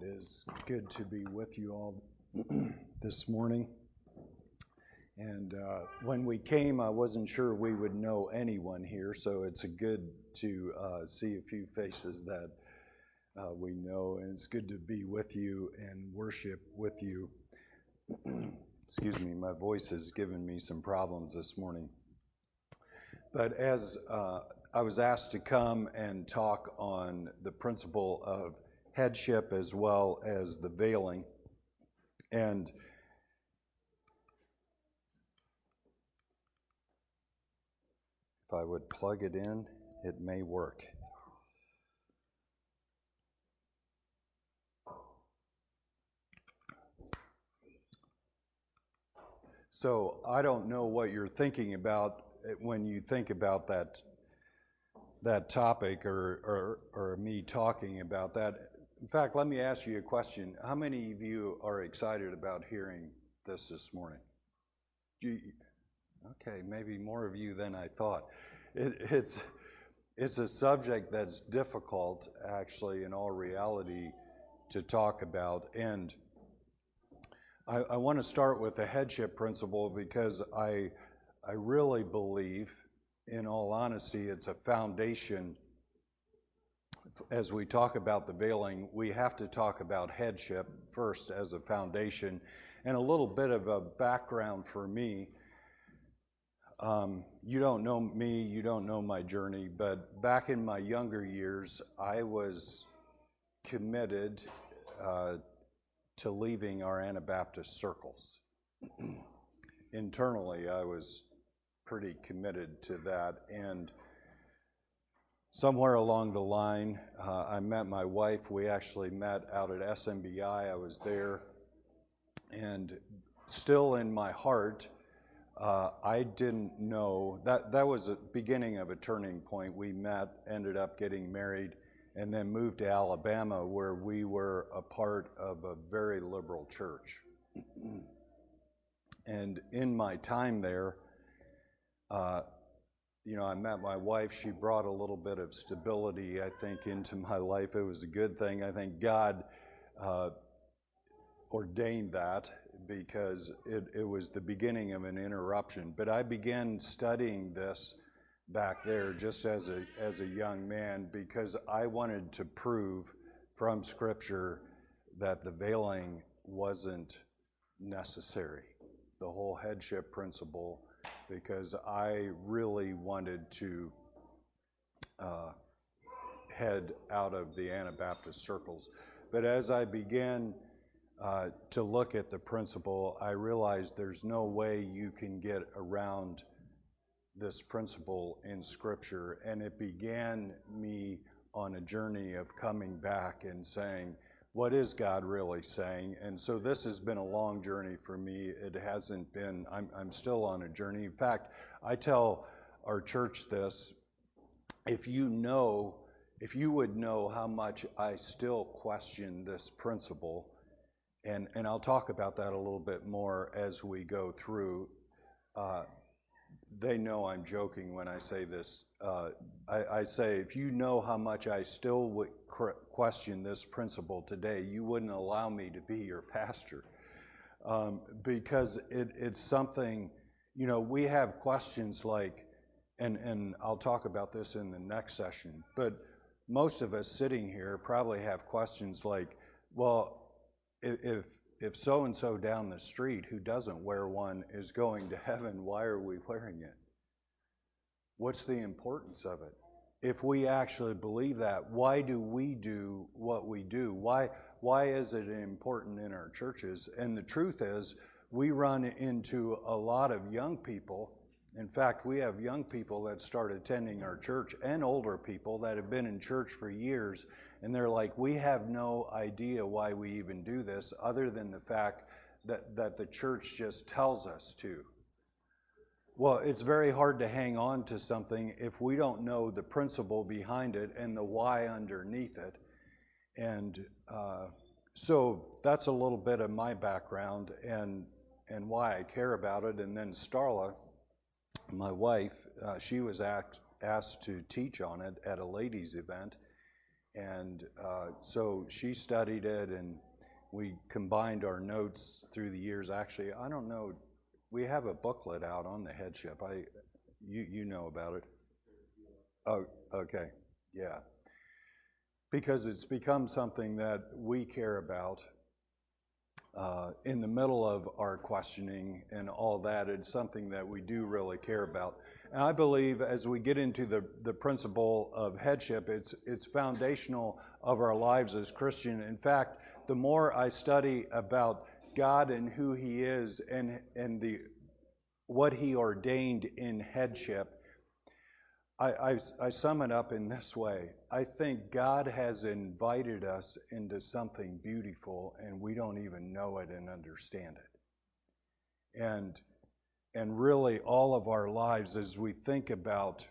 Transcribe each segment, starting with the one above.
is good to be with you all this morning. And when we came, I wasn't sure we would know anyone here, so it's good to see a few faces that we know, and it's good to be with you and worship with you. Excuse me, my voice has given me some problems this morning. But as I was asked to come and talk on the principle of headship as well as the veiling, and if I would plug it in, it may work. So I don't know what you're thinking about when you think about that topic or me talking about that. In fact, let me ask you a question. How many of you are excited about hearing this morning? Okay, maybe more of you than I thought. It's a subject that's difficult, actually, in all reality, to talk about. And I want to start with the headship principle because I really believe, in all honesty, it's a foundation. As we talk about the veiling, we have to talk about headship first as a foundation. And a little bit of a background for me. You don't know me, you don't know my journey, but back in my younger years, I was committed to leaving our Anabaptist circles. Internally, I was pretty committed to that, and somewhere along the line, I met my wife. We actually met out at SMBI. I was there, and still in my heart, I didn't know that was the beginning of a turning point. We met, ended up getting married, and then moved to Alabama, where we were a part of a very liberal church. And in my time there, I met my wife. She brought a little bit of stability, I think, into my life. It was a good thing. I think God ordained that because it was the beginning of an interruption. But I began studying this back there just as a young man because I wanted to prove from Scripture that the veiling wasn't necessary, the whole headship principle, because I really wanted to head out of the Anabaptist circles. But as I began to look at the principle, I realized there's no way you can get around this principle in Scripture, and it began me on a journey of coming back and saying, what is God really saying? And so this has been a long journey for me. It hasn't been, I'm still on a journey. In fact, I tell our church this, if you would know how much I still question this principle, and I'll talk about that a little bit more as we go through. They know I'm joking when I say this. I say, if you know how much I still would question this principle today, you wouldn't allow me to be your pastor. Because it's something, we have questions like, and I'll talk about this in the next session, but most of us sitting here probably have questions like, well, if so-and-so down the street who doesn't wear one is going to heaven, why are we wearing it? What's the importance of it? If we actually believe that, why do we do what we do? Why is it important in our churches? And the truth is, we run into a lot of young people. In fact, we have young people that start attending our church and older people that have been in church for years, and they're like, we have no idea why we even do this other than the fact that the church just tells us to. Well, it's very hard to hang on to something if we don't know the principle behind it and the why underneath it. And so that's a little bit of my background and why I care about it. And then Starla, my wife, she was asked to teach on it at a ladies' event. And so she studied it, and we combined our notes through the years. Actually, I don't know. We have a booklet out on the headship. You know about it. Oh, okay. Yeah. Because it's become something that we care about in the middle of our questioning and all that. It's something that we do really care about. And I believe as we get into the principle of headship, it's foundational of our lives as Christian. In fact, the more I study about God and who He is and what He ordained in headship, I sum it up in this way. I think God has invited us into something beautiful, and we don't even know it and understand it. And really, all of our lives, as we think about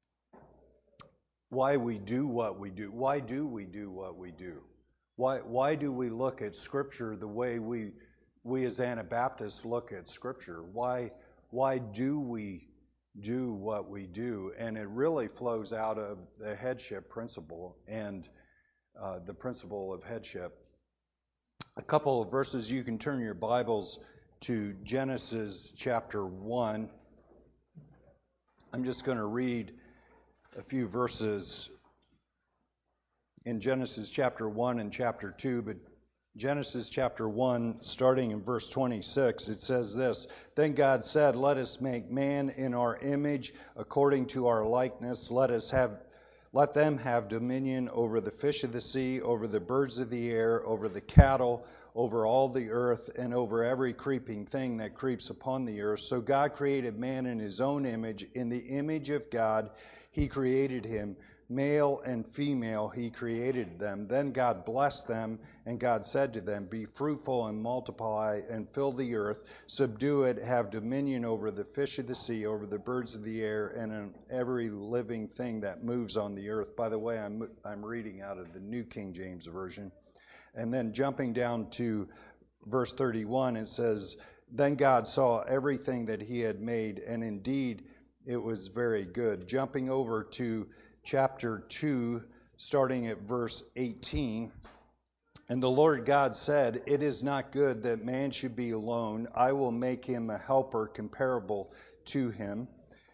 why we do what we do, why do we do what we do? Why do we look at Scripture the way we as Anabaptists look at Scripture? Why do we do what we do? And it really flows out of the headship principle and the principle of headship. A couple of verses, you can turn your Bibles to Genesis chapter 1. I'm just going to read a few verses in Genesis chapter 1 and chapter 2, but Genesis chapter 1, starting in verse 26, it says this: Then God said, Let us make man in our image, according to our likeness. Let them have dominion over the fish of the sea, over the birds of the air, over the cattle, over all the earth, and over every creeping thing that creeps upon the earth. So God created man in His own image. In the image of God He created him. Male and female He created them. Then God blessed them, and God said to them, Be fruitful and multiply and fill the earth, subdue it, have dominion over the fish of the sea, over the birds of the air, and on every living thing that moves on the earth. By the way, I'm reading out of the New King James Version. And then jumping down to verse 31, it says, Then God saw everything that He had made, and indeed it was very good. Jumping over to chapter 2, starting at verse 18. And the Lord God said, It is not good that man should be alone. I will make him a helper comparable to him.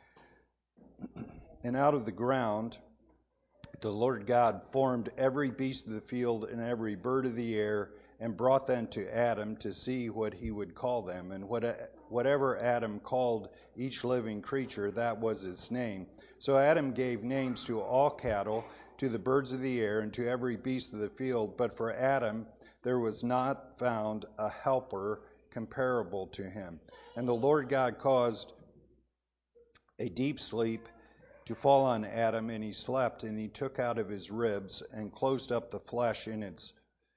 And out of the ground the Lord God formed every beast of the field and every bird of the air, and brought them to Adam to see what he would call them. And whatever Adam called each living creature, that was its name. So Adam gave names to all cattle, to the birds of the air, and to every beast of the field. But for Adam there was not found a helper comparable to him. And the Lord God caused a deep sleep to fall on Adam, and he slept, and He took out of his ribs and closed up the flesh in its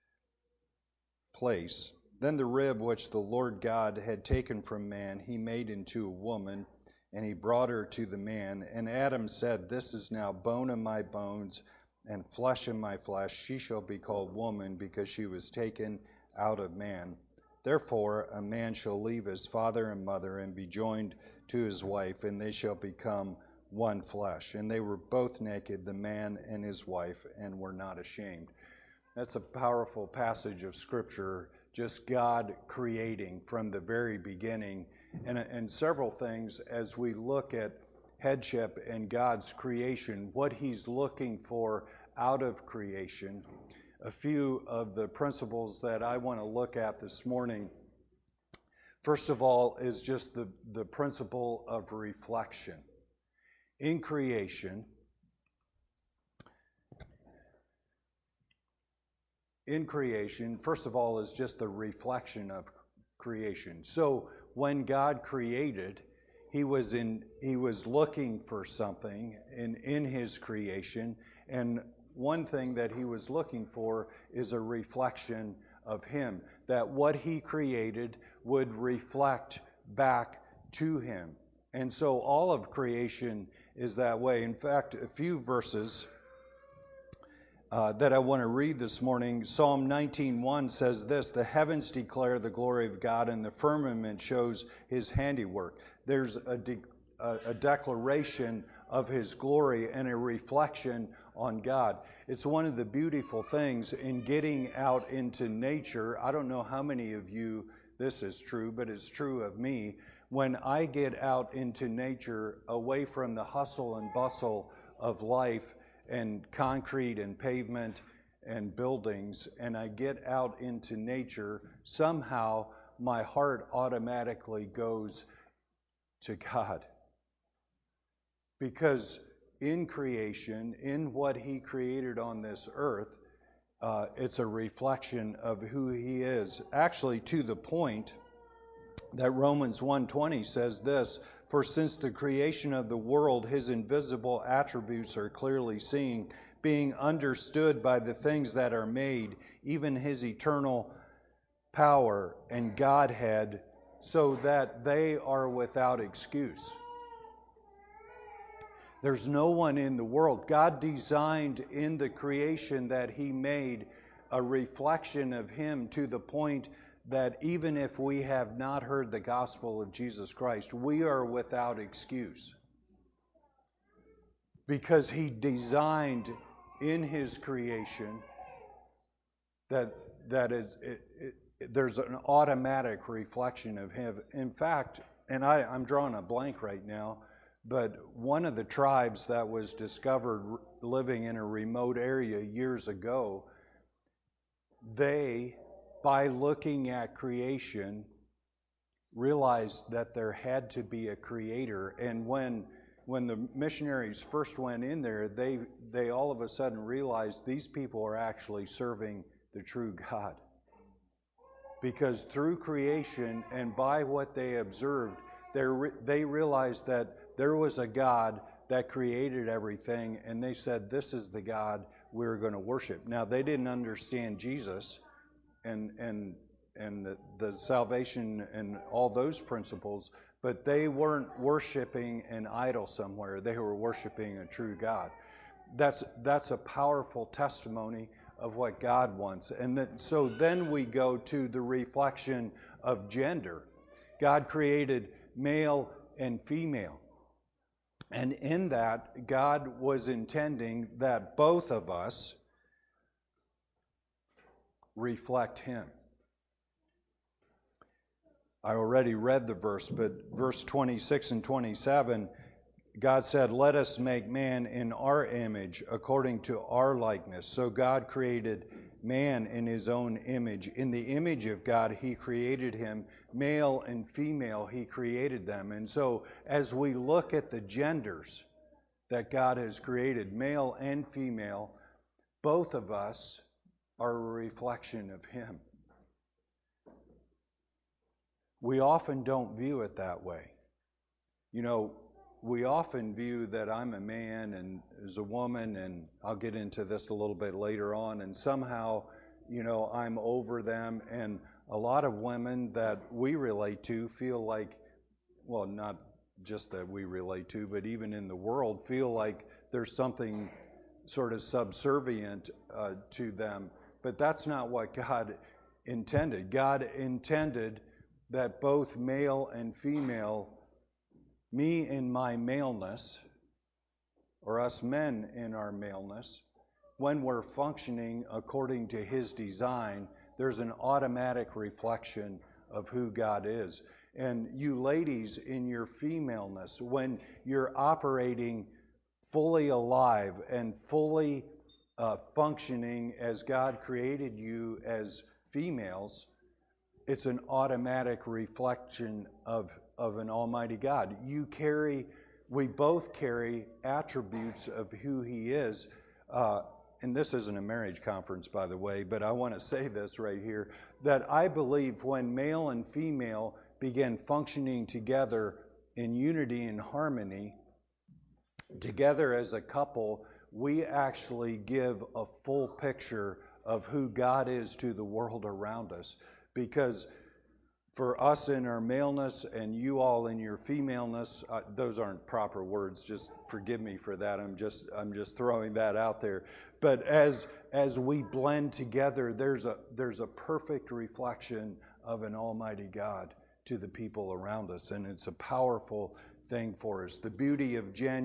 place. Then the rib which the Lord God had taken from man He made into a woman, and He brought her to the man. And Adam said, This is now bone of my bones and flesh of my flesh. She shall be called woman, because she was taken out of man. Therefore a man shall leave his father and mother and be joined to his wife, and they shall become one flesh. And they were both naked, the man and his wife, and were not ashamed. That's a powerful passage of Scripture, just God creating from the very beginning. And several things as we look at headship and God's creation, what He's looking for out of creation. A few of the principles that I want to look at this morning, first of all, is just the principle of reflection. In creation, first of all, is just the reflection of creation. So when God created, He was looking for something in His creation, and one thing that He was looking for is a reflection of Him, that what He created would reflect back to Him. And so all of creation is that way. In fact, a few verses that I want to read this morning. Psalm 19:1 says this: The heavens declare the glory of God, and the firmament shows His handiwork. There's a declaration of His glory and a reflection on God. It's one of the beautiful things in getting out into nature. I don't know how many of you this is true, but it's true of me. When I get out into nature, away from the hustle and bustle of life and concrete and pavement and buildings, and I get out into nature, somehow my heart automatically goes to God. Because in creation, in what He created on this earth, it's a reflection of who He is. Actually, to the point that Romans 1:20 says this, "For since the creation of the world, His invisible attributes are clearly seen, being understood by the things that are made, even His eternal power and Godhead, so that they are without excuse." There's no one in the world. God designed in the creation that He made a reflection of Him to the point that even if we have not heard the gospel of Jesus Christ, we are without excuse. Because He designed in His creation there's an automatic reflection of Him. In fact, and I'm drawing a blank right now, but one of the tribes that was discovered living in a remote area years ago, they, by looking at creation, realized that there had to be a creator. And when the missionaries first went in there, they all of a sudden realized these people are actually serving the true God. Because through creation and by what they observed, they realized that there was a God that created everything, and they said, this is the God we're going to worship. Now, they didn't understand Jesus and the salvation and all those principles, but they weren't worshiping an idol somewhere. They were worshiping a true God. That's a powerful testimony of what God wants. And so then we go to the reflection of gender. God created male and female. And in that, God was intending that both of us reflect Him. I already read the verse, but verse 26 and 27, God said, "Let us make man in our image, according to our likeness." So God created man in His own image. In the image of God, He created him. Male and female, He created them. And so as we look at the genders that God has created, male and female, both of us are a reflection of Him. We often don't view it that way. You know, we often view that I'm a man and as a woman, and I'll get into this a little bit later on, and somehow, you know, I'm over them. And a lot of women that we relate to feel like, well, not just that we relate to, but even in the world, feel like there's something sort of subservient to them. But that's not what God intended. God intended that both male and female, me in my maleness, or us men in our maleness, when we're functioning according to His design, there's an automatic reflection of who God is. And you ladies in your femaleness, when you're operating fully alive and fully functioning as God created you as females, it's an automatic reflection of an almighty God. We both carry attributes of who He is. And this isn't a marriage conference, by the way, but I want to say this right here, that I believe when male and female begin functioning together in unity and harmony, together as a couple, we actually give a full picture of who God is to the world around us. Because for us in our maleness and you all in your femaleness, those aren't proper words, just forgive me for that. I'm just throwing that out there. But as we blend together, there's a perfect reflection of an almighty God to the people around us, and it's a powerful thing for us. The beauty of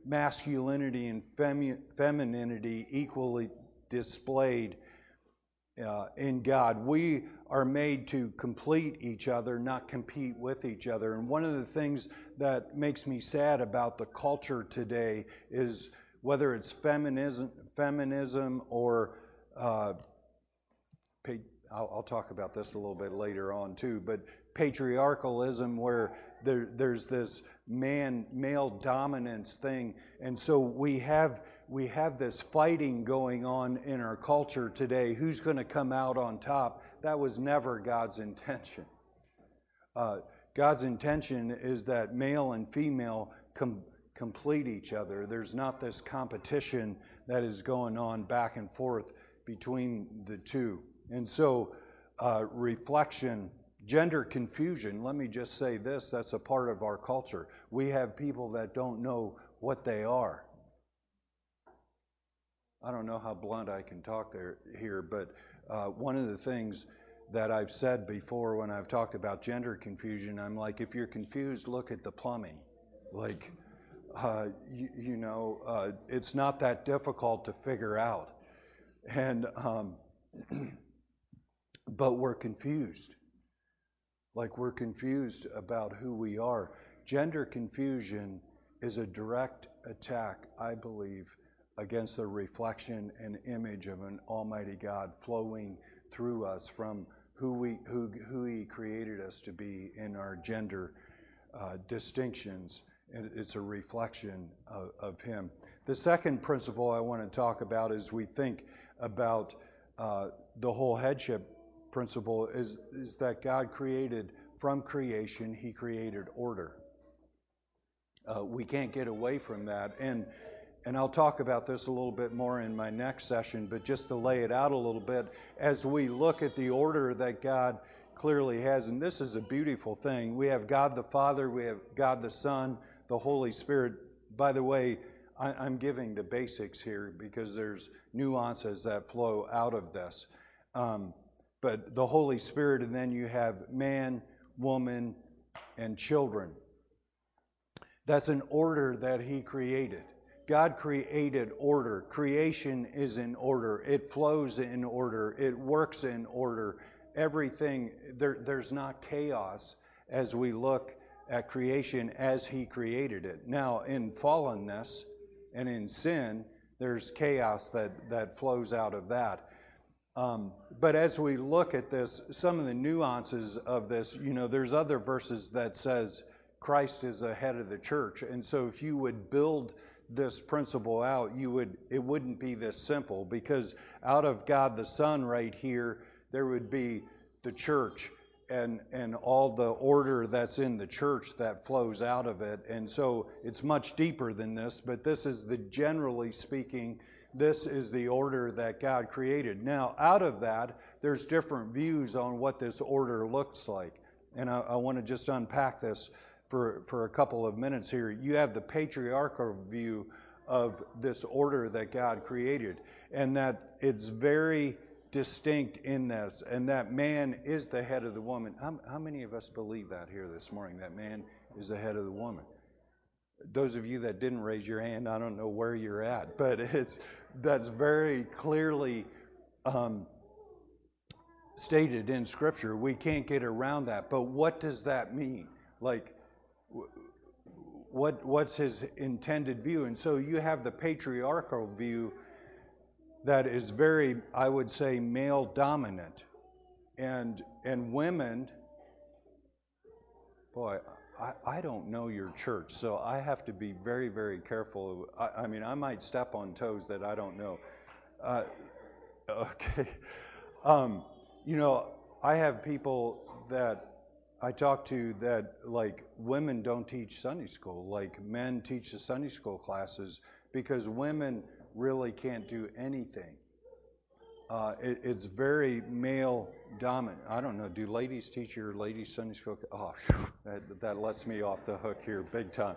masculinity and femininity equally displayed in God. We are made to complete each other, not compete with each other. And one of the things that makes me sad about the culture today is whether it's feminism or I'll talk about this a little bit later on too, but patriarchalism, where there's this male dominance thing, and so we have this fighting going on in our culture today. Who's going to come out on top? That was never God's intention. God's intention is that male and female complete each other. There's not this competition that is going on back and forth between the two. And so reflection, gender confusion, let me just say this, that's a part of our culture. We have people that don't know what they are. I don't know how blunt I can talk here, but one of the things that I've said before when I've talked about gender confusion, I'm like, if you're confused, look at the plumbing. Like, it's not that difficult to figure out. And but we're confused. Like, we're confused about who we are. Gender confusion is a direct attack, I believe, against the reflection and image of an almighty God flowing through us from who He created us to be in our gender distinctions. And it's a reflection of Him. The second principle I want to talk about as we think about the whole headship principle is that God created, from creation, He created order. We can't get away from that. And I'll talk about this a little bit more in my next session, but just to lay it out a little bit, as we look at the order that God clearly has, and this is a beautiful thing. We have God the Father, we have God the Son, the Holy Spirit. By the way, I'm giving the basics here because there's nuances that flow out of this. But the Holy Spirit, and then you have man, woman, and children. That's an order that He created. God created order. Creation is in order. It flows in order. It works in order. Everything, there's not chaos as we look at creation as He created it. Now, in fallenness and in sin, there's chaos that flows out of that. But as we look at this, some of the nuances of this, there's other verses that says Christ is the head of the church. And so if you would build this principle out, it wouldn't be this simple, because out of God the Son right here, there would be the church and all the order that's in the church that flows out of it. And so it's much deeper than this, but this is generally speaking, this is the order that God created. Now, out of that, there's different views on what this order looks like. And I want to just unpack this for a couple of minutes here. You have the patriarchal view of this order that God created, and that it's very distinct in this, and that man is the head of the woman. How many of us believe that here this morning, that man is the head of the woman? Those of you that didn't raise your hand, I don't know where you're at, but that's very clearly stated in Scripture. We can't get around that. But what does that mean? Like, what's His intended view? And so you have the patriarchal view that is very, I would say, male dominant, and women. Boy, I don't know your church, so I have to be very, very careful. I mean, I might step on toes that I don't know. Okay. I have people that I talk to that, like, women don't teach Sunday school. Like, men teach the Sunday school classes because women really can't do anything. It's very male dominant. I don't know. Do ladies teach your ladies Sunday school? Oh, that lets me off the hook here big time.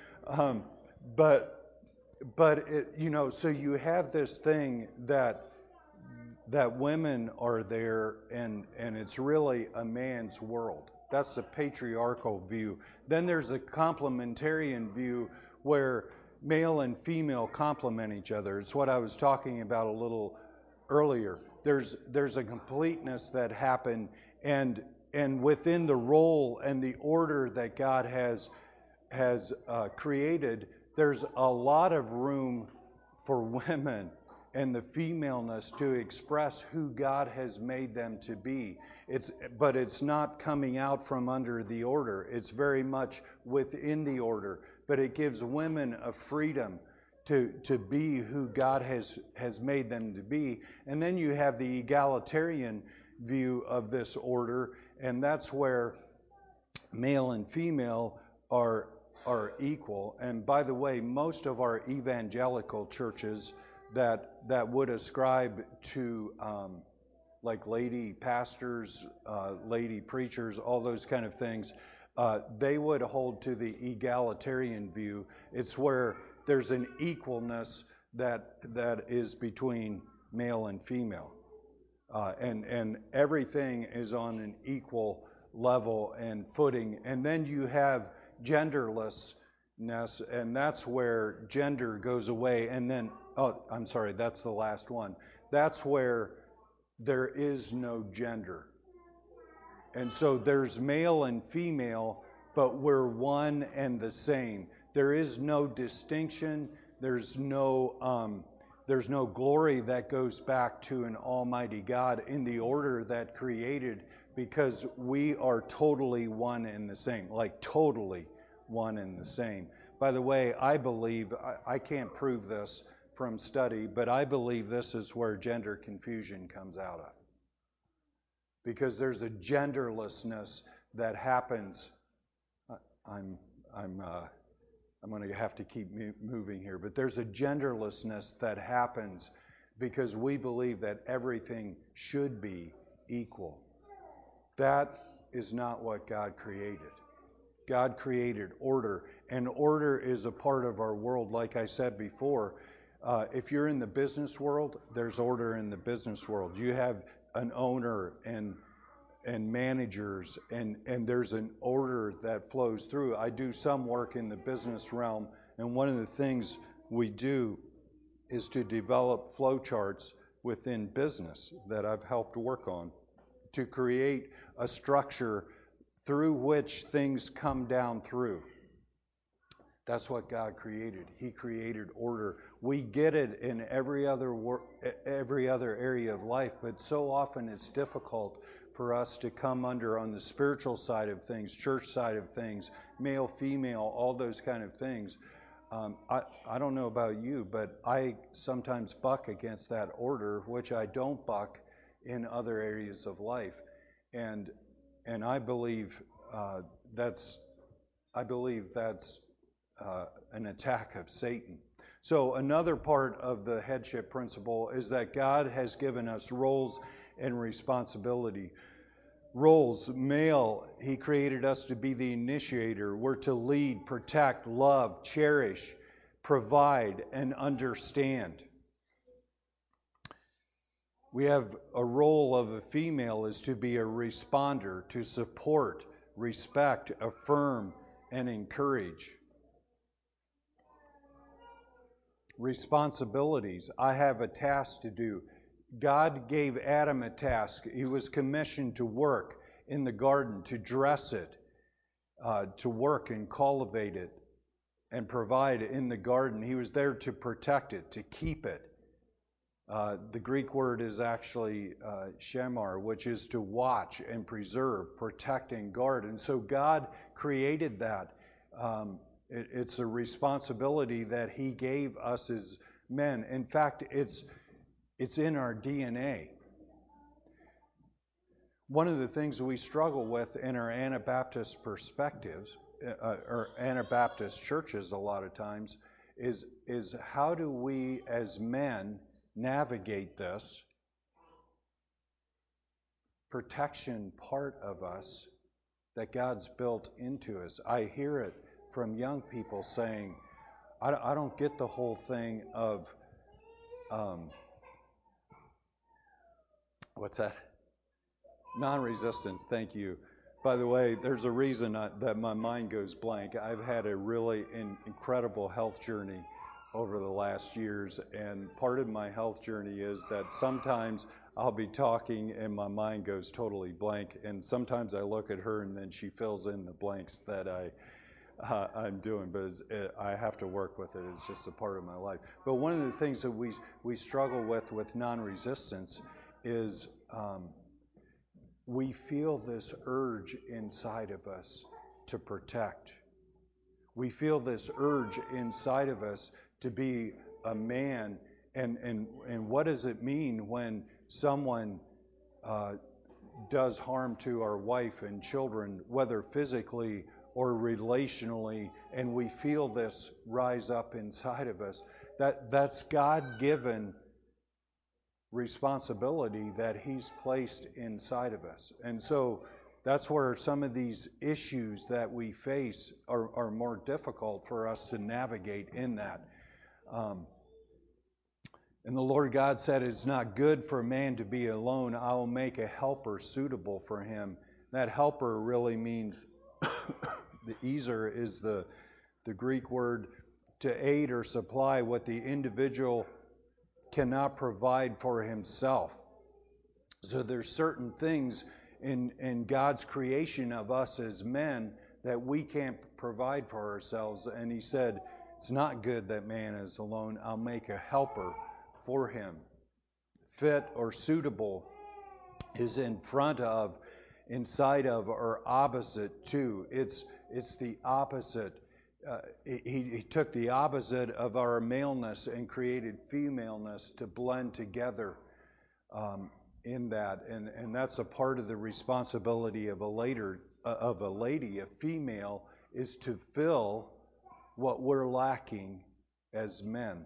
But so you have this thing that women are there, and it's really a man's world. That's the patriarchal view. Then there's a complementarian view where male and female complement each other. It's what I was talking about a little earlier. There's a completeness that happened, and within the role and the order that God has created, there's a lot of room for women and the femaleness to express who God has made them to be. But it's not coming out from under the order. It's very much within the order. But it gives women a freedom to be who God has made them to be. And then you have the egalitarian view of this order, and that's where male and female are equal. And by the way, most of our evangelical churches that would ascribe to like lady pastors, lady preachers, all those kind of things, they would hold to the egalitarian view. It's where there's an equalness that is between male and female, and everything is on an equal level and footing. And then you have genderlessness, and that's where gender goes away. And then, that's the last one. That's where there is no gender. And so there's male and female, but we're one and the same. There is no distinction. There's no glory that goes back to an almighty God in the order that created, because we are totally one and the same, like totally one and the same. By the way, I believe, I can't prove this from study, but I believe this is where gender confusion comes out of. Because there's a genderlessness that happens. I'm going to have to keep moving here, but there's a genderlessness that happens because we believe that everything should be equal. That is not what God created. God created order, and order is a part of our world. Like I said before, if you're in the business world, there's order in the business world. You have an owner and managers, and there's an order that flows through. I do some work in the business realm, and one of the things we do is to develop flow charts within business that I've helped work on to create a structure through which things come down through. That's what God created. He created order. We get it in every other area of life, but so often it's difficult for us to come under on the spiritual side of things, church side of things, male, female, all those kind of things. I don't know about you, but I sometimes buck against that order, which I don't buck in other areas of life, and I believe that's an attack of Satan. So another part of the headship principle is that God has given us roles and responsibility. Roles, male, He created us to be the initiator. We're to lead, protect, love, cherish, provide, and understand. We have a role of a female is to be a responder, to support, respect, affirm, and encourage. Responsibilities. I have a task to do. God gave Adam a task. He was commissioned to work in the garden, to dress it, to work and cultivate it, and provide in the garden. He was there to protect it, to keep it. The Greek word is actually shemar, which is to watch and preserve, protect and guard. And so God created that. It's a responsibility that He gave us as men. In fact, it's in our DNA. One of the things we struggle with in our Anabaptist perspectives, or Anabaptist churches a lot of times, is how do we as men navigate this protection part of us that God's built into us. I hear it from young people saying, I don't get the whole thing of, what's that? Non-resistance, thank you. By the way, there's a reason that my mind goes blank. I've had a really incredible health journey over the last years, and part of my health journey is that sometimes I'll be talking and my mind goes totally blank, and sometimes I look at her and then she fills in the blanks that I'm doing, but I have to work with it. It's just a part of my life. But one of the things that we struggle with non-resistance is we feel this urge inside of us to protect. We feel this urge inside of us to be a man. And what does it mean when someone does harm to our wife and children, whether physically or relationally, and we feel this rise up inside of us? That's God-given responsibility that He's placed inside of us. And so that's where some of these issues that we face are more difficult for us to navigate in that. And the Lord God said, "It's not good for a man to be alone. I will make a helper suitable for him." That helper really means, the ezer is the Greek word to aid or supply what the individual cannot provide for himself. So there's certain things in God's creation of us as men that we can't provide for ourselves. And He said, it's not good that man is alone. I'll make a helper for him. Fit or suitable is in front of, inside of, or opposite to. It's the opposite. He took the opposite of our maleness and created femaleness to blend together in that. And that's a part of the responsibility of a lady, a female, is to fill what we're lacking as men.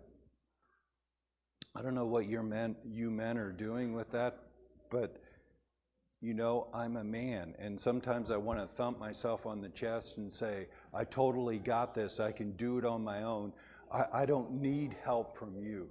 I don't know what you men are doing with that, but I'm a man, and sometimes I want to thump myself on the chest and say, I totally got this. I can do it on my own. I don't need help from you.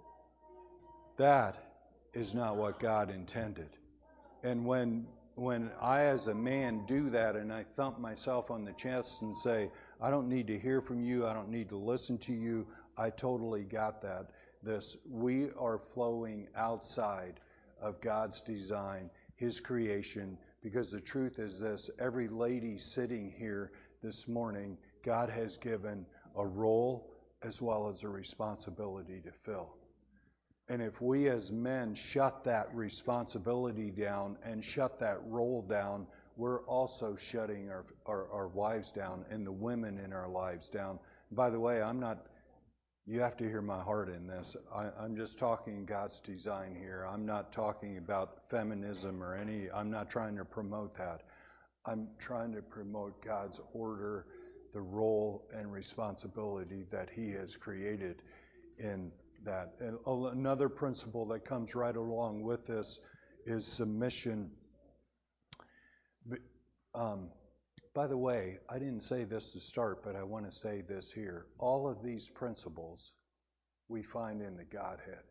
That is not what God intended. And when I as a man do that and I thump myself on the chest and say, I don't need to hear from you, I don't need to listen to you, I totally got that. We are flowing outside of God's design, His creation, because the truth is this: every lady sitting here this morning, God has given a role as well as a responsibility to fill. And if we as men shut that responsibility down and shut that role down, we're also shutting our wives down and the women in our lives down. By the way, you have to hear my heart in this. I'm just talking God's design here. I'm not talking about feminism or I'm not trying to promote that. I'm trying to promote God's order, the role and responsibility that He has created in that. And another principle that comes right along with this is submission. By the way, I didn't say this to start, but I want to say this here. All of these principles we find in the Godhead.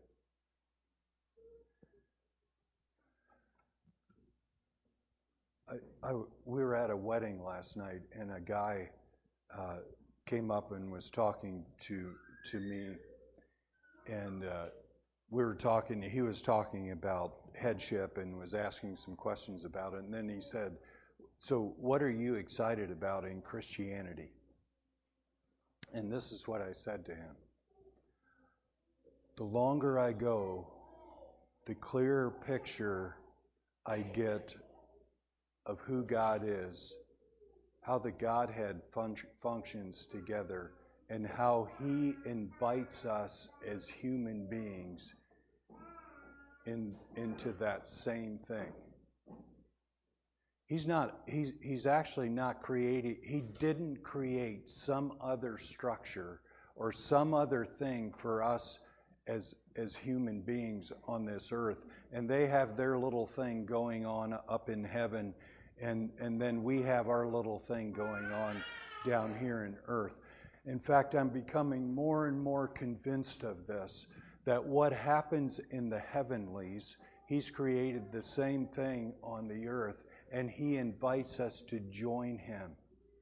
We were at a wedding last night, and a guy came up and was talking to me, and we were talking. He was talking about headship and was asking some questions about it, and then he said, "So what are you excited about in Christianity?" And this is what I said to him. The longer I go, the clearer picture I get of who God is, how the Godhead functions together, and how He invites us as human beings into that same thing. He's actually not creating, He didn't create some other structure or some other thing for us as human beings on this earth. And they have their little thing going on up in heaven, and then we have our little thing going on down here in earth. In fact, I'm becoming more and more convinced of this, that what happens in the heavenlies, He's created the same thing on the earth. and He invites us to join Him.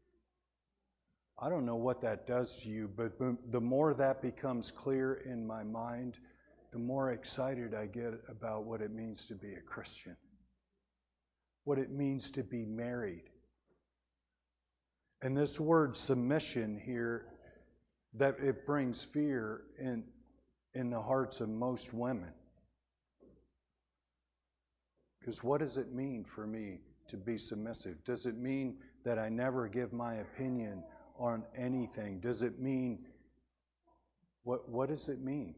I don't know what that does to you, but the more that becomes clear in my mind, the more excited I get about what it means to be a Christian, what it means to be married. And this word submission here, that it brings fear in the hearts of most women. Because what does it mean for me to be submissive? Does it mean that I never give my opinion on anything? Does it mean, what does it mean?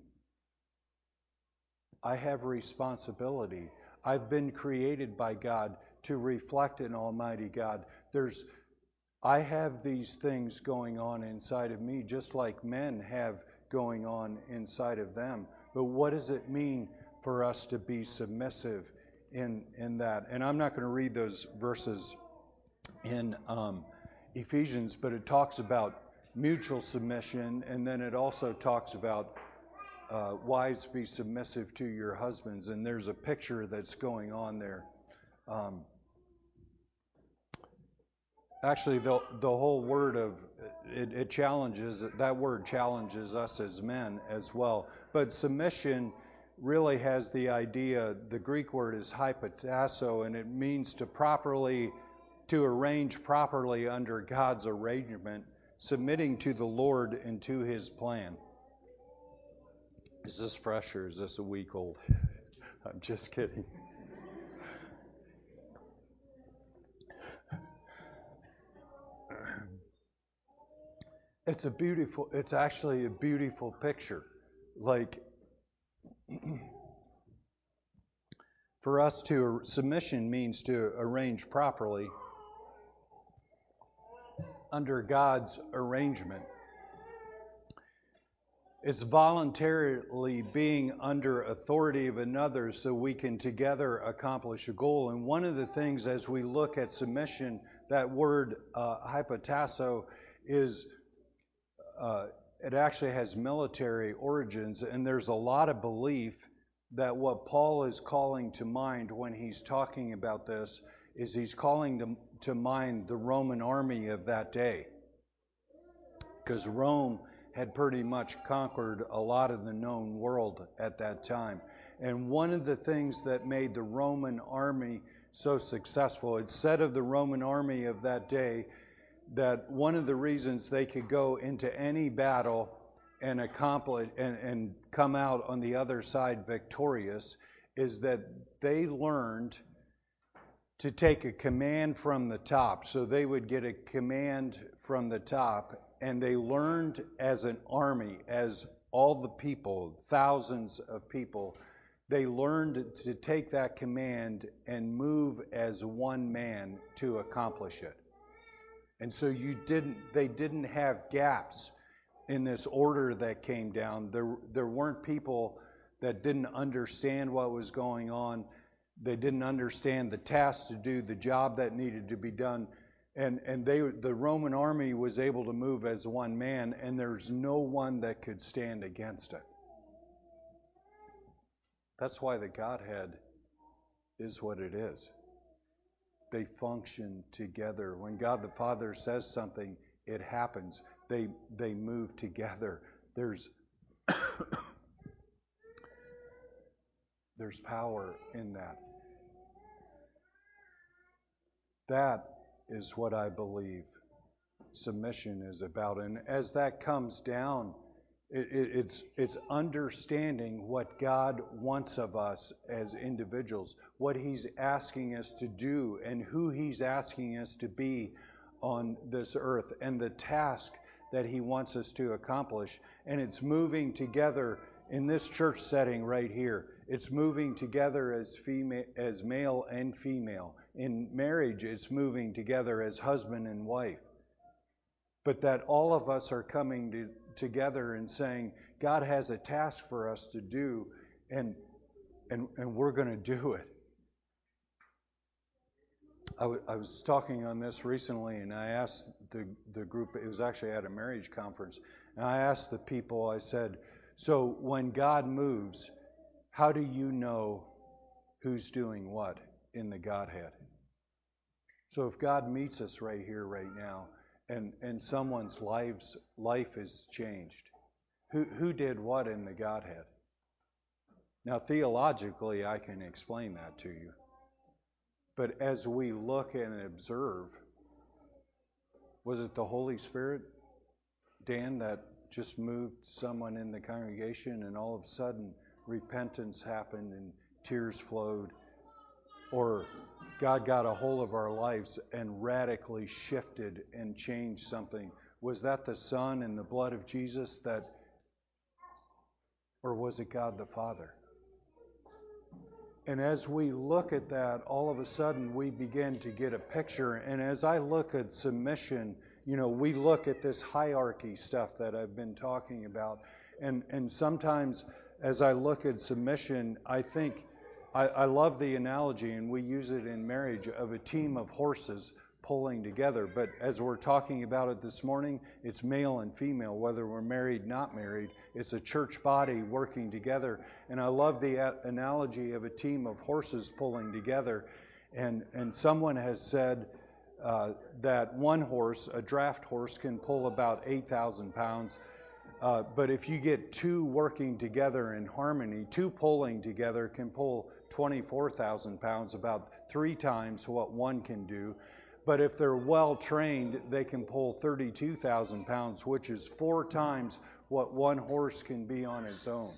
I have responsibility. I've been created by God to reflect an almighty God. I have these things going on inside of me, just like men have going on inside of them. But what does it mean for us to be submissive in that? And I'm not going to read those verses in Ephesians, but it talks about mutual submission, and then it also talks about wives, be submissive to your husbands. And there's a picture that's going on there. Actually, the whole word of it challenges, that word challenges us as men as well. But submission really has the idea, the Greek word is hypotasso, and it means to arrange properly under God's arrangement, submitting to the Lord and to His plan. Is this fresh or is this a week old? I'm just kidding. It's actually a beautiful picture. Like, for us submission means to arrange properly under God's arrangement. It's voluntarily being under authority of another so we can together accomplish a goal. And one of the things as we look at submission, that word hypotasso is, it actually has military origins, and there's a lot of belief that what Paul is calling to mind when he's talking about this is he's calling to mind the Roman army of that day. Because Rome had pretty much conquered a lot of the known world at that time. And one of the things that made the Roman army so successful, it's said of the Roman army of that day that one of the reasons they could go into any battle and accomplish and come out on the other side victorious is that they learned to take a command from the top. So they would get a command from the top, and they learned as an army, as all the people, thousands of people, they learned to take that command and move as one man to accomplish it. And so they didn't have gaps in this order that came down. There weren't people that didn't understand what was going on. They didn't understand the tasks to do, the job that needed to be done. And the Roman army was able to move as one man, and there's no one that could stand against it. That's why the Godhead is what it is. They function together. When God the Father says something, it happens. They move together. There's power in that. That is what I believe submission is about. And as that comes down, it's understanding what God wants of us as individuals, what He's asking us to do, and who He's asking us to be on this earth, and the task that He wants us to accomplish. And it's moving together in this church setting right here. It's moving together as male and female. In marriage, it's moving together as husband and wife. But that all of us are coming together and saying, God has a task for us to do, and we're going to do it. I was talking on this recently, and I asked the group, it was actually at a marriage conference, and I asked the people, I said, so when God moves, how do you know who's doing what in the Godhead? So if God meets us right here, right now, and someone's life is changed, who did what in the Godhead? Now, theologically, I can explain that to you. But as we look and observe, was it the Holy Spirit, Dan, that just moved someone in the congregation and all of a sudden repentance happened and tears flowed? Or God got a hold of our lives and radically shifted and changed something? Was that the Son and the blood of Jesus or was it God the Father? And as we look at that, all of a sudden we begin to get a picture. And as I look at submission, we look at this hierarchy stuff that I've been talking about. And sometimes as I look at submission, I think, I love the analogy, and we use it in marriage, of a team of horses pulling together. But as we're talking about it this morning, it's male and female, whether we're married, not married. It's a church body working together. And I love the analogy of a team of horses pulling together. And someone has said that one horse, a draft horse, can pull about 8,000 pounds. But if you get two working together in harmony, two pulling together can pull 24,000 pounds, about 3 times what one can do. But if they're well trained, they can pull 32,000 pounds, which is 4 times what one horse can be on its own.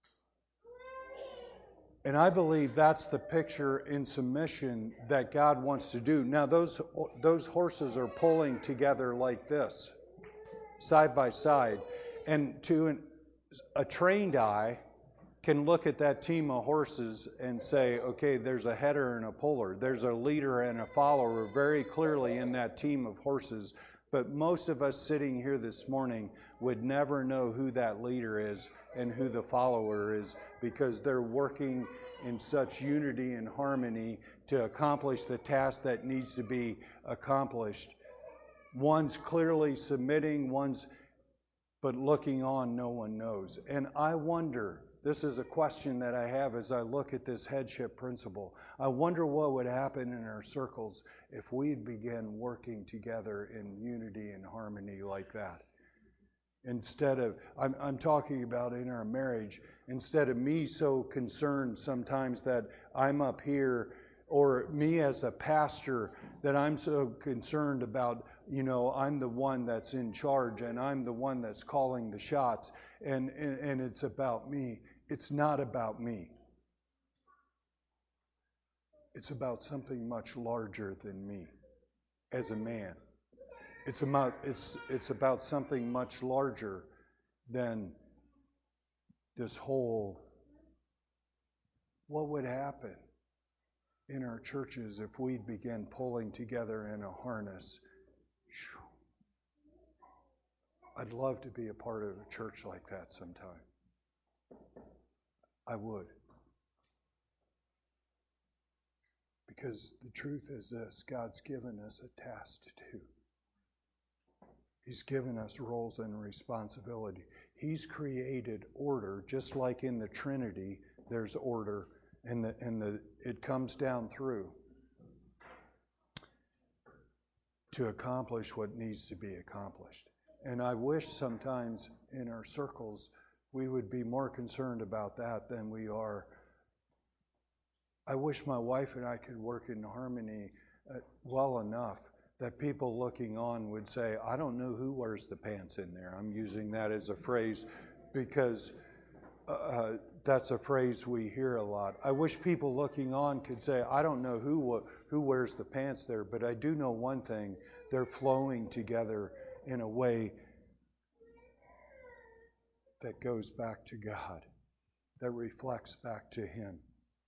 And I believe that's the picture in submission that God wants to do. Now, those horses are pulling together like this, side by side. And to a trained eye can look at that team of horses and say, okay, there's a header and a puller. There's a leader and a follower very clearly in that team of horses. But most of us sitting here this morning would never know who that leader is and who the follower is, because they're working in such unity and harmony to accomplish the task that needs to be accomplished. One's clearly submitting, but looking on, no one knows. And I wonder, this is a question that I have as I look at this headship principle. I wonder what would happen in our circles if we began working together in unity and harmony like that. Instead of, I'm talking about in our marriage, instead of me so concerned sometimes that I'm up here, or me as a pastor that I'm so concerned about, I'm the one that's in charge and I'm the one that's calling the shots, and it's about me. It's not about me. It's about something much larger than me as a man. It's about something much larger than this whole. What would happen in our churches if we began pulling together in a harness? I'd love to be a part of a church like that sometime. I would. Because the truth is this: God's given us a task to do. He's given us roles and responsibility. He's created order, just like in the Trinity, there's order, and it comes down through to accomplish what needs to be accomplished. And I wish sometimes in our circles we would be more concerned about that than we are. I wish my wife and I could work in harmony well enough that people looking on would say, I don't know who wears the pants in there. I'm using that as a phrase because that's a phrase we hear a lot. I wish people looking on could say, I don't know who wears the pants there, but I do know one thing: they're flowing together in a way that goes back to God, that reflects back to Him.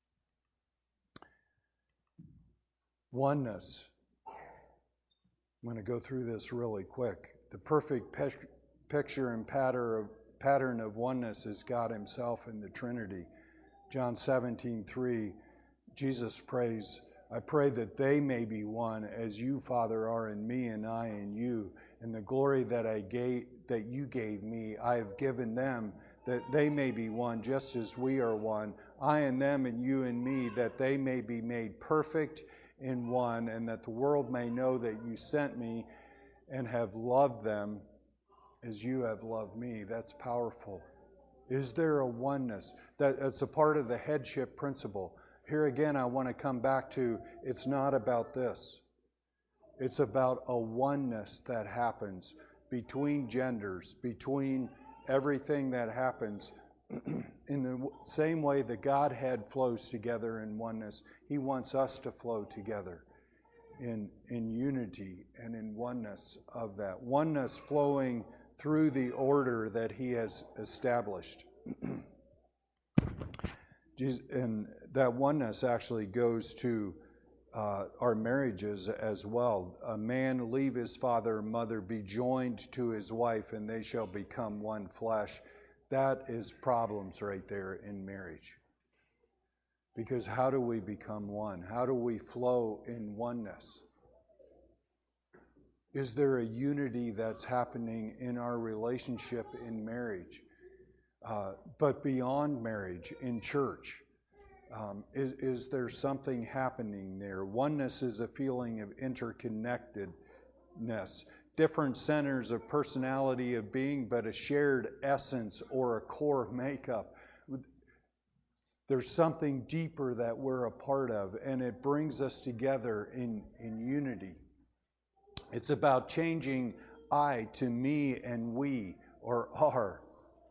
Oneness. I'm going to go through this really quick. The perfect picture and pattern of oneness is God Himself in the Trinity. John 17:3, Jesus prays, I pray that they may be one as you, Father, are in me and I in you. And the glory that you gave me, I have given them, that they may be one just as we are one. I and them and you and me, that they may be made perfect in one, and that the world may know that you sent me and have loved them as you have loved me. That's powerful. Is there a oneness? That's a part of the headship principle. Here again, I want to come back to, it's not about this. It's about a oneness that happens between genders, between everything that happens. In the same way the Godhead flows together in oneness, He wants us to flow together in unity and in oneness of that. Oneness flowing through the order that He has established. And that oneness actually goes to our marriages as well. A man leave his father and mother, be joined to his wife, and they shall become one flesh. That is problems right there in marriage. Because how do we become one? How do we flow in oneness? Is there a unity that's happening in our relationship in marriage? But beyond marriage, in church? Is there something happening there? Oneness is a feeling of interconnectedness. Different centers of personality of being, but a shared essence or a core makeup. There's something deeper that we're a part of, and it brings us together in unity. It's about changing I to me and we, or our.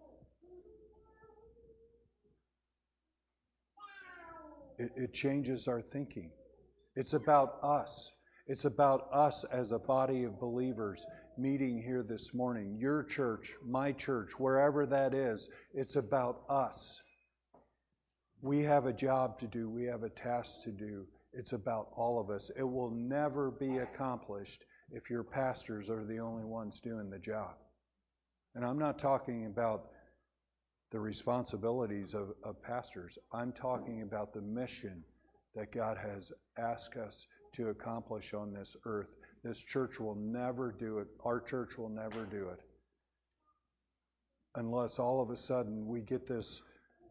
It changes our thinking. It's about us. It's about us as a body of believers meeting here this morning. Your church, my church, wherever that is, it's about us. We have a job to do. We have a task to do. It's about all of us. It will never be accomplished if your pastors are the only ones doing the job. And I'm not talking about the responsibilities of pastors. I'm talking about the mission that God has asked us to accomplish on this earth. This church will never do it. Our church will never do it unless all of a sudden we get this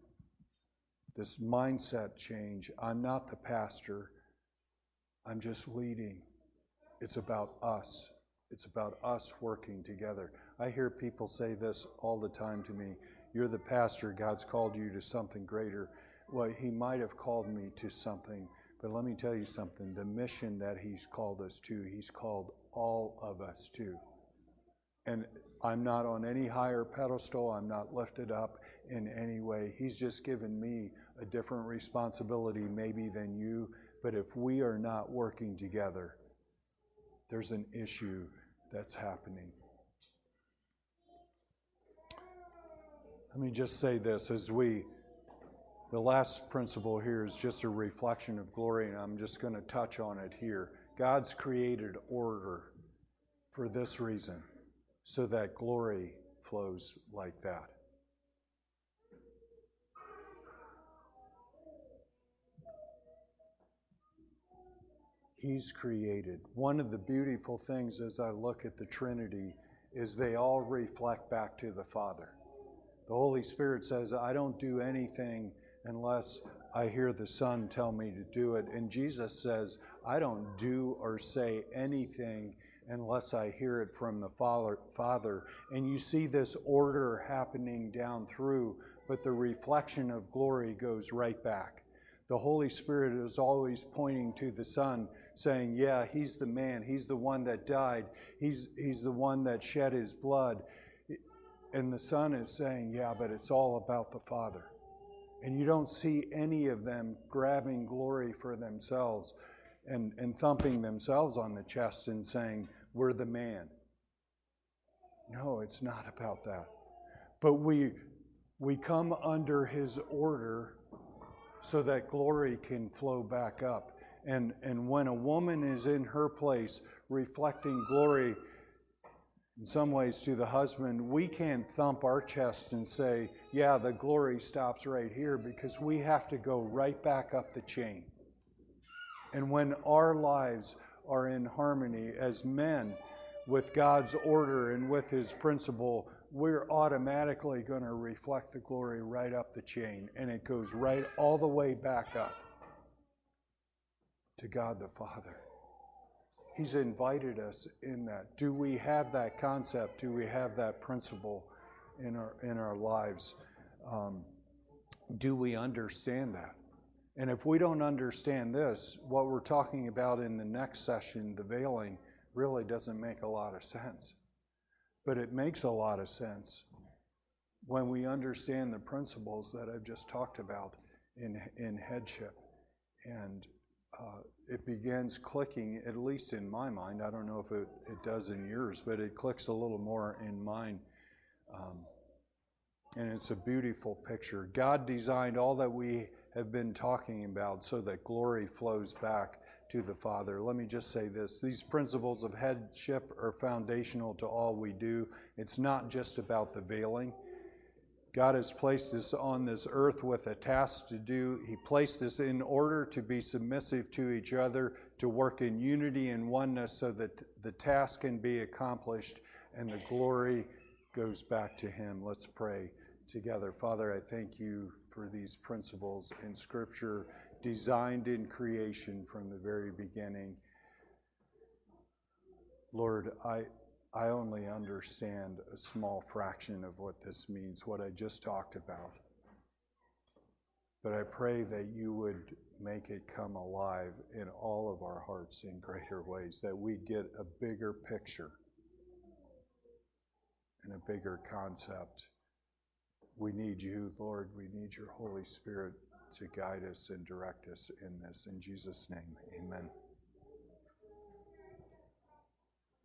mindset change. I'm not the pastor. I'm just leading. It's about us. It's about us working together. I hear people say this all the time to me. You're the pastor. God's called you to something greater. Well, He might have called me to something, but let me tell you something. The mission that He's called us to, He's called all of us to. And I'm not on any higher pedestal. I'm not lifted up in any way. He's just given me a different responsibility maybe than you. But if we are not working together, there's an issue that's happening. Let me just say this the last principle here is just a reflection of glory, and I'm just going to touch on it here. God's created order for this reason, so that glory flows like that. He's created. One of the beautiful things as I look at the Trinity is they all reflect back to the Father. The Holy Spirit says, I don't do anything unless I hear the Son tell me to do it. And Jesus says, I don't do or say anything unless I hear it from the Father. And you see this order happening down through, but the reflection of glory goes right back. The Holy Spirit is always pointing to the Son, saying, yeah, He's the man. He's the one that died. He's the one that shed His blood. And the Son is saying, yeah, but it's all about the Father. And you don't see any of them grabbing glory for themselves and thumping themselves on the chest and saying, we're the man. No, it's not about that. But we come under His order so that glory can flow back up. And when a woman is in her place reflecting glory in some ways to the husband, we can't thump our chests and say, yeah, the glory stops right here, because we have to go right back up the chain. And when our lives are in harmony as men with God's order and with His principle, we're automatically going to reflect the glory right up the chain, and it goes right all the way back up to God the Father. He's invited us in that. Do we have that concept? Do we have that principle in our lives? Do we understand that? And if we don't understand this, what we're talking about in the next session, the veiling, really doesn't make a lot of sense. But it makes a lot of sense when we understand the principles that I've just talked about in headship. And it begins clicking, at least in my mind. I don't know if it does in yours, but it clicks a little more in mine. And it's a beautiful picture. God designed all that we have been talking about so that glory flows back to the Father. Let me just say this. These principles of headship are foundational to all we do. It's not just about the veiling. God has placed us on this earth with a task to do. He placed us in order to be submissive to each other, to work in unity and oneness so that the task can be accomplished and the glory goes back to Him. Let's pray together. Father, I thank you for these principles in Scripture designed in creation from the very beginning. Lord, I only understand a small fraction of what this means, what I just talked about. But I pray that you would make it come alive in all of our hearts in greater ways, that we get a bigger picture and a bigger concept. We need you, Lord. We need your Holy Spirit to guide us and direct us in this. In Jesus' name, amen.